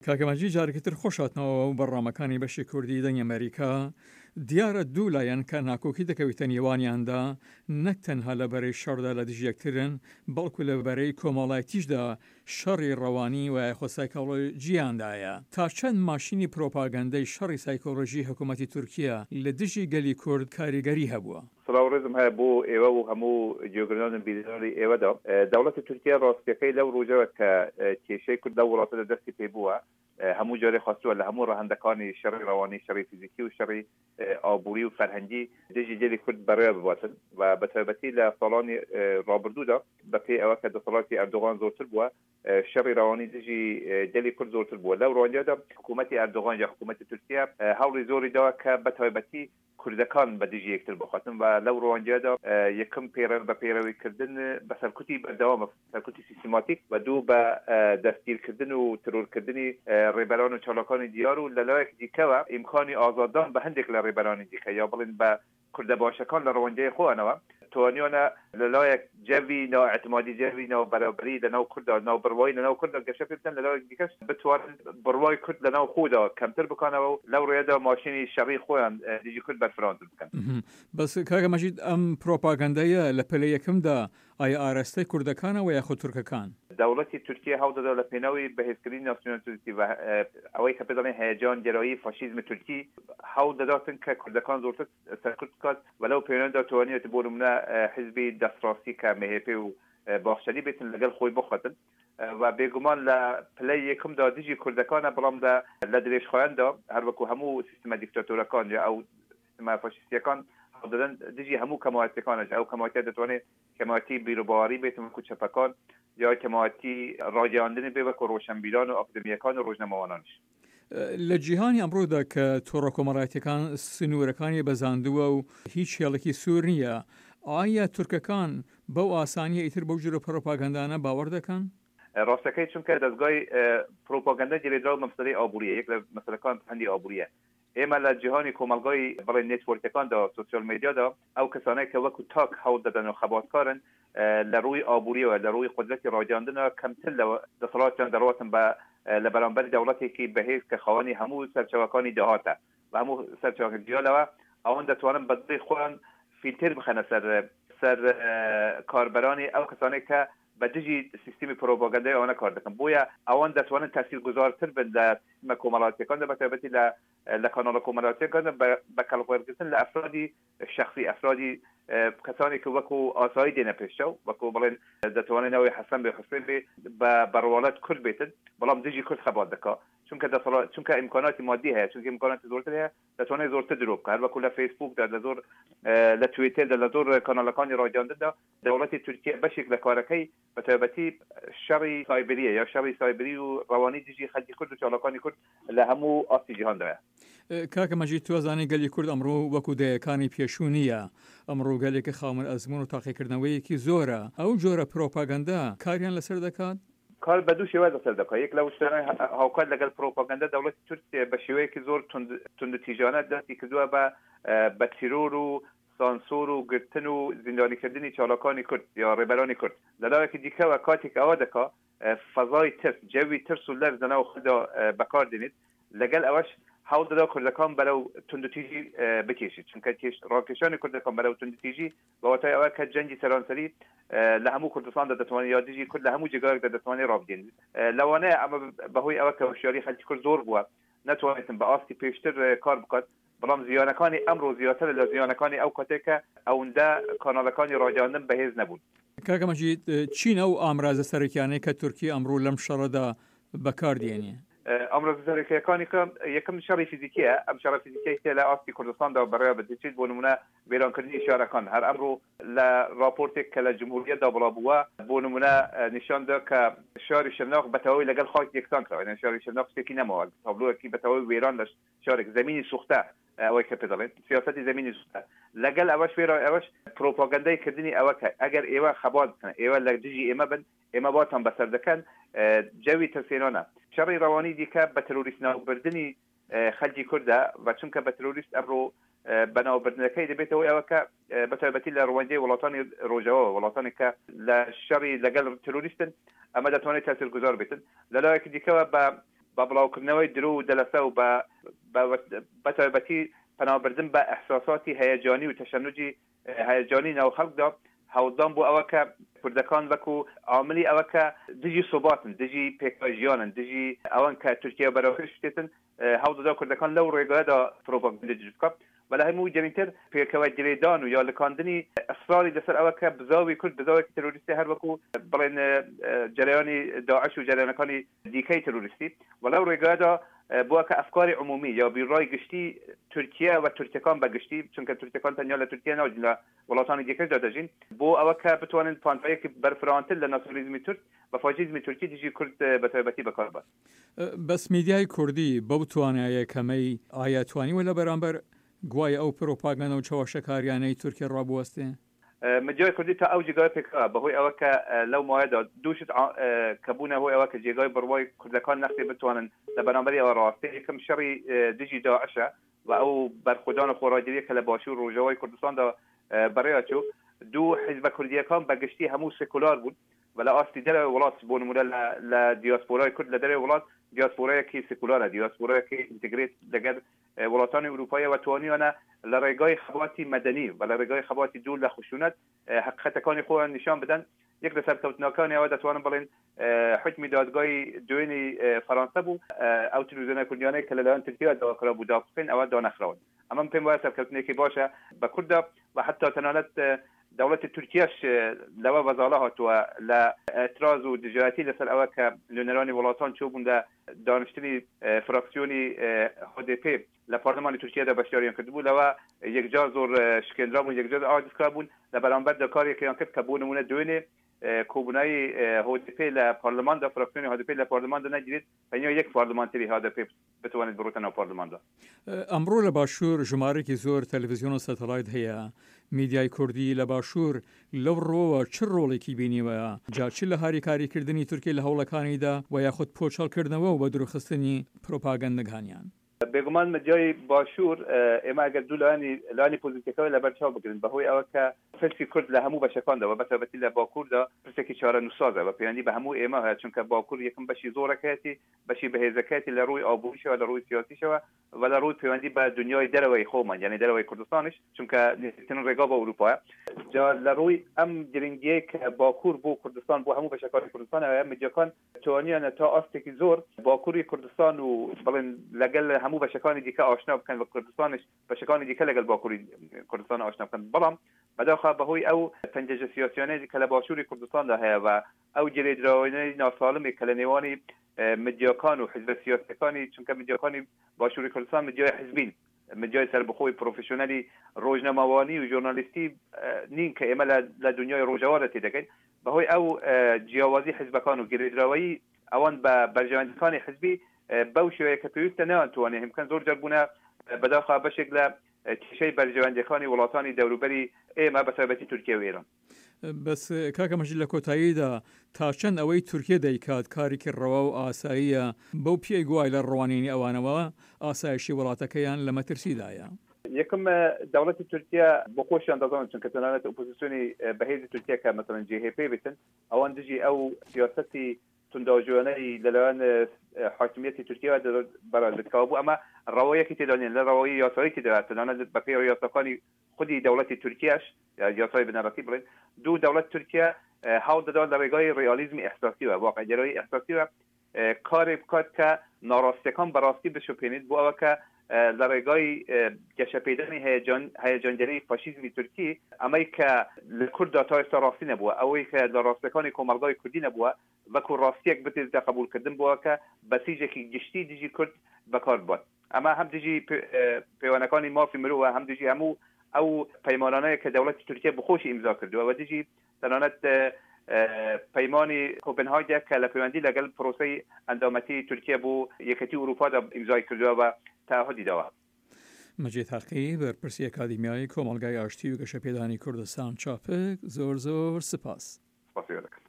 کاکەماجی جارێکتر خۆشاتنەوە و بەڕامەکانی بەشی کوردی دەنگی ئەمریکا دیارە دوو لایەن کە ناکۆکی دەکەوێتە نێوانیاندا نەک تەنها لەبەرەی شەڕدا لە دژ یەکترن بەڵکو لەبەرەی کۆمەڵایەتیشدا شەڕی ڕەوانی و یاخۆ سایکۆلۆژیاندایە. تا چەند ماشینی پرۆپاگەندەی شەڕی سایکۆلۆژی حکوومەتی تورکیا لە دژی گەلی کورد کاریگەری هەبووە. سڵاوڕێزم هەیە بۆ ئێوە و هەموو جێگران بیرۆری ئێوەدا. دەوڵەتی تورکیا ڕاستیەکەی لەو ڕۆژەوە کە کێشەی کورد لە وڵاتە لە دەستی پێ بووە هەموو جارێ خواستووە لە هەموو ڕەهەندەکانی شەڕی ڕەوانی شەڕی فیزیکی و شەڕی ئابووری و فەرهەنگی دژی گەلی کورد بەڕێوە بباتن و بە تایبەتی لە ساڵانی ڕابردوودا بەپێی ئەوە کە دەسەڵاتی ئەردۆغان زۆرتر بووە شەڕی ڕەوانی دژی گەلی کورد زۆرتر بووە. لەو ڕۆژەدا حکوومەتی ئەردۆغان یا حکوومەتی تورکیا هەوڵی زۆری داوە کە بە تایبەتی کوردەکان بە دژی یەکتر بخاتن و لەو ڕۆژەدا یەکەم بە پێڕەویکردن بە سەرکوتی بەردەوام سەرکوتی سیستماتیک و دوو بە دەستگیرکردن و ترورکردنی ڕێبەران و چالاکانی دیار و لەلایەک دیکەوە ئیمکانی ئازاددان بە هەندێک لە ڕێبەرانی دیکە یا بڵین بە کوردە باشەکان لە ڕەوەندەی خۆیانەوە توانیانە لەلایەک جەوی ناعتمادی جەوی ناوبەرابری لەناو کورددا ناوبڕوایی لەناو کورددا گەشە پێبکەن لەلایەک دیکەش بتوانن بڕوای کورد لەناو خۆدا کەمتر بکەنەوە و لەو ڕێدا ماشینی شەڕی خۆیان دژی کورد بەرفراند بکەن. بەس کاکە مەجید ئەم پرۆپاگەندەیە لە پلەی یەکەمدا ئایا ئاراستەی کوردەکانەوە یاخۆ تورکەکان؟ دەوڵەتی تورکیا هەوڵدەدا لە پێناوی بەهێزکردنی ناسیۆنال تورکی و ئەوەی کە پێدەڵێن هەیەجان گەرایی فاشیزم تورکی هەوڵ دەداتن کە کوردەکان زۆرتر سەرکورد بکات و لەو پەیوەندیدا توانێت بۆ نمونە حیزبی دەستڕاستی کە مهێپێ و باخشەری بێتن لەگەڵ خۆی بخواتن و بێگومان لە پلەی یەکەمدا دژی کوردەکانە بەڵام لە درێژخۆیاندا هەروەکو هەموو سیستەمە دیکتاتۆرەکان یا ئەو سیستەمە فاشیستیەکان هەوڵدەدەن دژی هەموو کەماوەتیەکانە ئەو کەماوەتیە دەتوانێت کەماوەتی بیرۆباواری بێتن وەکو چەپەکان یا کەماوەتی ڕاگەیاندنی بێ وەکو ڕۆشنبیران و ئاکادمیەکان و ڕۆژنەمەوانانش. لە جیهانی ئەمڕۆدا کە تۆڕە کۆمەڵایەتیەکان سنوورەکانی بەزاندووە و هیچ هێڵێکی سوور نییە، ئایا تورکەکان بەو ئاسانیە ئیتر بەو جۆرە پرۆپاگەندانە باوەڕ دەکەن؟ ڕاستەکەی چونکە دەستگای پرۆپاگەندە گیرێدراوە مەسەلەی ئابووریە یەک لە مەسەلەکان هەندی ئابووریە. ئێمە لە جیهانی کۆمەلگای بڵێن نێتوۆرکەکاندا سوسیال میدیادا ئەو کەسانەی کە وەکو تاک هەوڵ دەدەن و خەباتکارن لە ڕووی ئابووریەوە لە ڕووی قودرەتی ڕاگەیاندنەوە کەمتر لە دەسەڵاتیان دەڕاتن بە لە بەرامبەر دەوڵەتێکی بەهێز کە خاوەنی هەموو سەرچاوەکانی داهاتە و هەموو سەرچاوەکانی دیالەوە ئەوان دەتوانن بەدڵی خۆیان فیلتر بخەنە سەر کاربەرانی ئەو کەسانێک کە بە دژی سیستمی پرۆپاگەندای ئەوانە کار دەکەن بۆیە ئەوان دەتوانن تاثیرگوزارتر بن لە سیستمە کۆمەڵایەتیەکاندا بە تایبەتی لە کاناڵە کۆمەڵایەتیەکاندا بە کەڵکوێرگرتن لە ئەفرادی شخصی ئەفرادی کەسانی کە وەکو ئاسایی دێنە پێشەو وەکو بڵێن دەتوانێت ناوی حەسەن بێ حوسێن بێ بە بەڕواڵەت کورد بێتن بەڵام دژی کورد خەبات دەکات چونکە ئیمکاناتی مادی هەیە چونکە ئیمکاناتی زۆرتر هەیە دەتوانێت زۆرتر درۆ بکات وەکو لە فیسبوکدا لە زۆر لە تویتردا لە زۆر کاناڵەکانی ڕاگەیاندندا دەوڵەتی تورکیا بەشێک لە کارەکەی بە تایبەتی شەڕی سایبریە یا شەڕی سایبری و ڕەوانی دژی خەڵکی کورد و چالاکانی کورد لە هەموو ئاستی جیهاندایە. کاکە مەجید توازانی گەلی کورد ئەمڕۆ وەکو دەیەکانی پێشوو نییە، ئەمڕۆ گەلێکی خاوەن ئەزمون و تاقیکردنەوەیەکی زۆرە. ئەو جۆرە پرۆپاگەندە کاریان لەسەر دەکات؟ کار بە دوو شێوە دەسەر دەکات. یەک لەو شتانەی هاوکات لەگەڵ پرۆپاگەندە دەوڵەتی تورکیا بە شێوەیەکی زۆر توندوتیژانە دەستی کردووە بە تیرۆر و سانسۆر و گرتن و زیندانیکردنی چالاکانی کورد یا ڕێبەرانی کورد. لەلایەکی دیکەوە کاتێک ئەوە دەکات فەزای ترس جەوی ترس و لەرز لەناو خۆدا بەکاردێنێت لەگەڵ ئەوەش هەوڵ دەدا کوردەکان بەرەو توندوتیژی بکێشێت چونکە ڕاکێشانی کوردەکان بەرەو توندوتیژی بەواتای ئەوە کە جەنگی سەرانسەری لە هەموو کوردستاندا دەتوانێت یا دژی کورد لە هەموو جێگایەکدا دەتوانێت ڕابدێنێت. لەوانەیە ئەمە بەهۆی ئەوە کە هۆشیاری خەڵکی کورد زۆر بووە نەتوانێتن بە ئاستی پێشتر کار بکات بەڵام زیانەکانی ئەمڕۆ زیاتر لە زیانەکانی ئەو کاتێکە ئەوەندە کاناڵەکانی ڕاگەیاندن بەهێز نەبوون. کاکە مەجید چین ئەو ئامرازە سەرەکیانەی کە تورکی ئەمڕۆ لەم شەڕەدا بەکاردێنێ؟ ئەمڕۆ سەرەکیەکانی یەکەم شەڕی فیزیکیە ئەم شەڕ فیزیکی لە ئاستی کوردستاندا بەڕێوە بدەچێت بۆ نمونە وێرانکردنی شارەکان هەر ئەمڕۆ لە راپۆرتێک کە لە جمهوریەتدا بڵاوبووە بۆ نمونە نیشاندا کە شاری شەرناق بەتەواوی لەگەڵ خاک یەکسان کراوە شاری شەرناق شتێکی نەماوە تابلۆیەکی بەتەواوی وێران لە شارێک زمینی سوختە ئەوەی کە پێدەڵێن سیاسەتی زمینی سوختە لەگەڵ ئەوەش ئەوەش پرۆپاگەندای کردنی ئەوە کە ئەگەر ئێوە خەبات بکەن ئێوە لە دژی ئێمە بن ئێمە باتان بەسەر دەکەن جەوی تەرسێنانە شەڕی ڕەوانی دیکە بە تەروریست ناوبردنی خەڵکی کوردە و چونکە بە تەروریست ئەمڕۆ بەناوبردنەکەی دەبێتەوە ئەوە کە بە تایبەتی لە ڕەوەندەی وڵاتانی ڕۆژەوە وڵاتانی کە لە شەڕی لەگەڵ تەروریستن ئەمە دەتوانێت تاثیرگوزار بێتن. لەلایەکی دیکەوە بە بڵاوکردنەوەی درو و دەلەسە و بە تایبەتی پەنابردن بە ئەحساساتی هەیەجانی و تەشەنجی هەیەجانی ناو خەڵکدا هەوڵدان بۆ ئەوە کە کوردەکان وەکو عاملی ئەوە کە دژی سوباتن دژی پێکژیانن دژی ئەوان کە تورکیا بەرەوەی شتێتن هەوڵدەدا کوردەکان لەو ڕێگایدا پرۆپاگاندا دروست بکات ولا هەموو جەمینتر پێکەوە درێدان و یا لەکاندنی ئەسراری لەسەر ئەوە کە بزاوی کورد بزاوێکی تروریستی هەر وەکو بڵێن جەریانی داعش و جەریانەکانی دیکەی تروریستی وەلەو ڕێگایدا بووە کە ئەفکاری عمومی یا بیڕای گشتی تورکیا و تورکەکان بەگشتی چونکە تورکەکان تەنیا لە تورکیا ناوجین لە وڵاتانی دیکەشدا دەژین بۆ ئەوە کە بتوانن پانتایەکی بەرفرانتر لە ناسیۆنالیزمی تورک بە فاشیزمی تورکی دژی کورد بە تایبەتی بەکاربات. بەس میدیای کوردی بەو توانایە کەمەی ئایا توانیوە لە بەرامبەر گوای ئەو پرۆپاگاندا و چاوەشەکاریانەی تورکیا ڕابوەستێ؟ مجای کوردی تا ئەو جێگای پێکا بەهۆی ئەوە کە لەو مایەدا دووشت کەبوونە هۆی ئەوە کە جێگای بڕوای کوردەکان نەخسێ بتوانن لە بەرامبەری ئەوە ڕاستی یەکەم شەڕی دژی داعشە و ئەو بەرخودان و خۆراگیریە کە لە باشوور و ڕۆژەوای کوردستاندا بەڕێوەچوو دوو حیزبە کوردیەکان بەگشتی هەموو سێکولار بوون و لە ئاستی دەرەوەی وڵات بۆ نمونە لە دیاسپۆرای کورد لە دەرەوەی وڵات دیاسپۆرایەکی سێکولارە دیاسپۆرایەکی ئینتگرێت لەگەر وڵاتانی ئوروپایی و توانیانە لە ڕێگای خەباتی مەدەنی و لە ڕێگای خەباتی دوور لە خشونەت حقیقەتەکانی خۆیان نیشان بدەن یەک لە سەرکەوتنەکانی ئەوە دەتوانن بڵێن حکمی دادگای دوێنی فەرانسە بوو ئەو تلویزیۆنە کوردیانەی کە لەلایەن تورکیا داواکرا بوو دابخین ئەوە دانەخراون ئەمەم پێم وایە سەرکەوتنێکی باشە بە کووردا و حتا تەنانەت دولت تورکیاش لەوە بەزاڵە هاتووە لە ئەتراز و دژایەتی لەسەر ئەوە کە لۆنەرانی وڵاتان چوبوون لە دانیشتنی فراکسیۆنی HDP لە پارلەمانی تورکیادا بەشداریان کردبوو لەوە یەکجار زۆر شکێنرا بوون یەکجار ئاجزکرا بوون لە بەرامبەر کارێکیان کرد کە بۆ نمونە دوێنێ کۆبوونایی HDP لە پارلەماندا فراکسیۆنی HDP لە پارلەماندا نەگیرێت تەنیا یەک پارلەمانتەری HDP بتوانێت بڕۆتە ناو پارلەماندا. ئەمڕۆ لە باشوور ژمارەی زۆر تەلەڤیزیۆن و سەتەلایت هەیە میدیای کوردی لە باشوور لەو ڕۆوە چ ڕۆڵێکی بینیوە جاچی لە هاری کاریکردنی تورکی لە هەوڵەکانیدا و یاخود پۆچەڵکردنەوە و بە دروخستنی پرۆپاگەندەکانیان بێگومان مجای باشوور ئێمە ئەگەر دوو لایانی پۆزیتیڤەکەی لەبەرچاو بگرن بەهۆی ئەوە کە پرسی کورد لە هەموو بەشەکاندا بە تایبەتی لە باکووردا پرسێکی چارەنووسازە بە پەیوەندی بە هەموو ئێمە هەیە چونکە باکوور یەکەم بەشی زۆرەکەیەتی بەشی بەهێزەکەیەتی لە ڕووی ئابووریشەوە لە ڕووی سیاسیشەوە و لە ڕووی پەیوەندی بە دنیای دەرەوەی خۆمان یعنی دەرەوەی کوردستانیش چونکە نزیکترین ڕێگا بە ئەوروپایە جا لە ڕووی ئەم گرنگیەی کە باکوور بۆ کوردستان بۆ هەموو بەشەکانی کوردستان هەیە مدیاکان توانیانە تا ئاستێکی زۆر باکووری کوردستان و بڵێن لەگەڵ هەموو بەشەکانی دیکە ئاشنا بکەن بە کوردستانش بەشەکانی دیکە لەگەڵ باکووری کوردستان ئاشنا بکەن بەڵام بەداخە بەهۆی ئەو پەنجەشە سیاسیانەی کە لە باشووری کوردستاندا هەیە و ئەو جێرەدراوەی ناساڵمی کە لە نێوانی مدیاکان و حزب سیاسەکانی چونکە مدیاکانی باشووری کوردستان مدیای حزبین مدیای سربەخۆی پرۆفسیۆنەلی ڕۆژنەماوانی و ژۆرنالیستی نین کە ئێمە لە دنیای ڕۆژەوارە تێدەگەین بەهۆی ئەو جیاوازی حزبەکان و گرێدراوەیی ئەوان بە بەرژەوەندەکانی حزبی بەو شێوەیە کە پێویستە نەوانتوانێ هیمکان زۆر جەربوونە بەداخە بەشێک لە کێشەی بەرژەوەندەکانی وڵاتانی دەوروبەری ئێمە بە تایبەتی تورکیا و ئێران. بەس کاکە مەجید لە کۆتاییدا تا چەند ئەوەی تورکیا دەیکات کارێکی ڕەوا و ئاساییە بەو پێی گوای لە ڕوانینی ئەوانەوە ئاسایشی وڵاتەکەیان لە مەترسیدایە. یەکەم دەوڵەتی تورکیا بۆ خۆشیان دەزانن چونکە تەنانەت ئۆپۆزیسیۆنی بەهێزی تورکیا کە مەسەڵەن JHP بێتن ئەوان دژی ئەو سیاسەتی تونداژۆنەی لەلایەن حاکمیەتی تورکیا بەرازبوو بوو ئەمە ڕەوایەکی تێدانێن لە ڕەوایی یاساییکی دەات تەنانەت بەپێی یاساکانی خودی دەوڵەتی تورکیاش یاسای بنەڕەتی بڵێن دوو دەوڵەت تورکیا هەوڵ دەدات لە ڕێگای ڕیالیزمی ئەحساسیوە واقعگەرایی ئەحساسیوە کارێک بکات کە ناڕاستیەکان بەڕاستی بشوپێنێت بۆ ئەوە کە لە ڕێگای گەشەپێدانی هەیەجانگەری فاشیزمی تورکی ئەمەی کە لە کووردا تا ئێستا ڕاستی نەبووە ئەوەی کە لە ڕاستەکانی کۆمەڵگای کوردی نەبووە وەکو ڕاستیەک بتێتە قبولکردن بووە کە بەسیجێکی گشتی دژی کورد بەکار بووە ئەمە هەم دژی پەیوانەکانی مافی مرۆوە هەم دژی هەموو ئەو پەیمانانەیە کە دەوڵەتی تورکیا بخۆشی ئیمزا کردووە و دژی تەنانەت پەیمانی کۆپنهاگە کە لە پەیوەندی لەگەڵ پرۆسەی ئەندامەتی تورکیا بۆ یەکەتی ئوروپادا ئیمزای کردووە و تعهدی داوە. مەجید حەرقی بەرپرسی ئەکادیمیای کۆمەڵگای ئاشتی و گەشەپێدانی کوردستان چاپک زۆر سپاس.